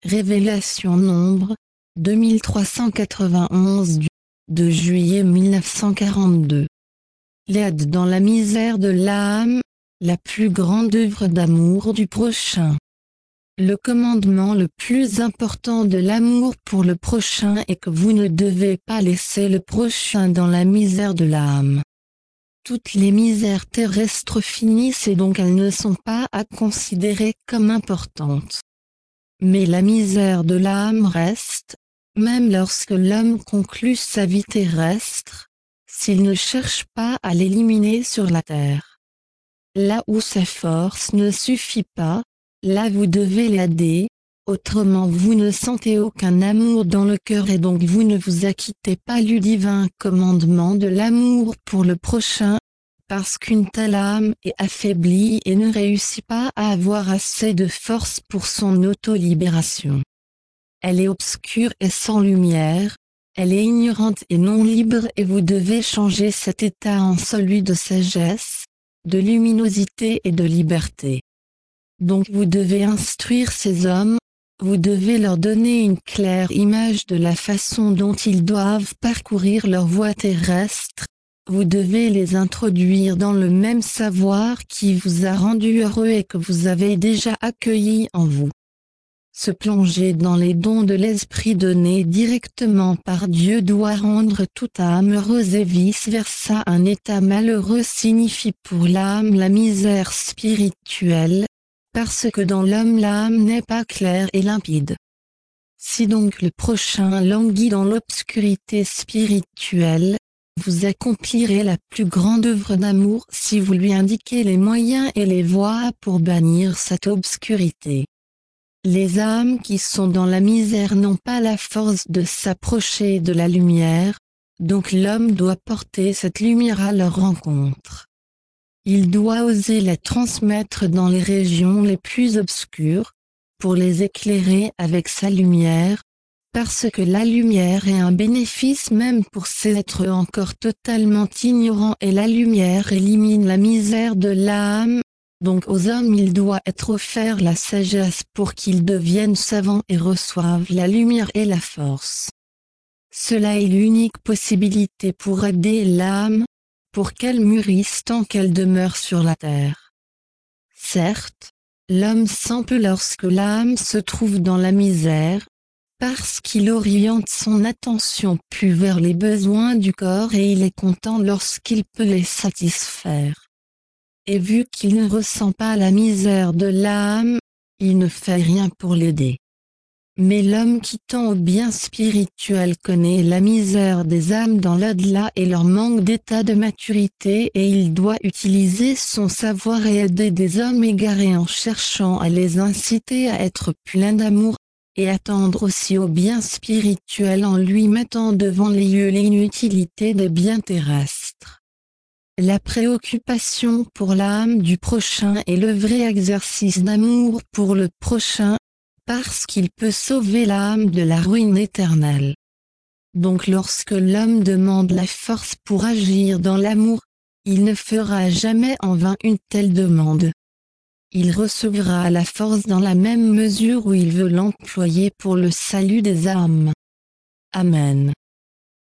Révélation Nombre, 2391 du 2 juillet 1942. L'aide dans la misère de l'âme, la plus grande œuvre d'amour du prochain. Le commandement le plus important de l'amour pour le prochain est que vous ne devez pas laisser le prochain dans la misère de l'âme. Toutes les misères terrestres finissent et donc elles ne sont pas à considérer comme importantes. Mais la misère de l'âme reste, même lorsque l'homme conclut sa vie terrestre, s'il ne cherche pas à l'éliminer sur la terre. Là où sa force ne suffit pas, là vous devez l'aider, autrement vous ne sentez aucun amour dans le cœur et donc vous ne vous acquittez pas du divin commandement de l'amour pour le prochain, parce qu'une telle âme est affaiblie et ne réussit pas à avoir assez de force pour son auto-libération. Elle est obscure et sans lumière, elle est ignorante et non libre et vous devez changer cet état en celui de sagesse, de luminosité et de liberté. Donc vous devez instruire ces hommes, vous devez leur donner une claire image de la façon dont ils doivent parcourir leur voie terrestre. Vous devez les introduire dans le même savoir qui vous a rendu heureux et que vous avez déjà accueilli en vous. Se plonger dans les dons de l'esprit donnés directement par Dieu doit rendre toute âme heureuse et vice-versa. Un état malheureux signifie pour l'âme la misère spirituelle, parce que dans l'homme l'âme n'est pas claire et limpide. Si donc le prochain languit dans l'obscurité spirituelle, vous accomplirez la plus grande œuvre d'amour si vous lui indiquez les moyens et les voies pour bannir cette obscurité. Les âmes qui sont dans la misère n'ont pas la force de s'approcher de la lumière, donc l'homme doit porter cette lumière à leur rencontre. Il doit oser la transmettre dans les régions les plus obscures, pour les éclairer avec sa lumière, parce que la lumière est un bénéfice même pour ces êtres encore totalement ignorants et la lumière élimine la misère de l'âme, donc aux hommes il doit être offert la sagesse pour qu'ils deviennent savants et reçoivent la lumière et la force. Cela est l'unique possibilité pour aider l'âme, pour qu'elle mûrisse tant qu'elle demeure sur la terre. Certes, l'homme sent peu lorsque l'âme se trouve dans la misère, parce qu'il oriente son attention plus vers les besoins du corps et il est content lorsqu'il peut les satisfaire. Et vu qu'il ne ressent pas la misère de l'âme, il ne fait rien pour l'aider. Mais l'homme qui tend au bien spirituel connaît la misère des âmes dans l'au-delà et leur manque d'état de maturité et il doit utiliser son savoir et aider des hommes égarés en cherchant à les inciter à être pleins d'amour, et attendre aussi au bien spirituel en lui mettant devant les yeux l'inutilité des biens terrestres. La préoccupation pour l'âme du prochain est le vrai exercice d'amour pour le prochain, parce qu'il peut sauver l'âme de la ruine éternelle. Donc lorsque l'homme demande la force pour agir dans l'amour, il ne fera jamais en vain une telle demande. Il recevra la force dans la même mesure où il veut l'employer pour le salut des âmes. Amen.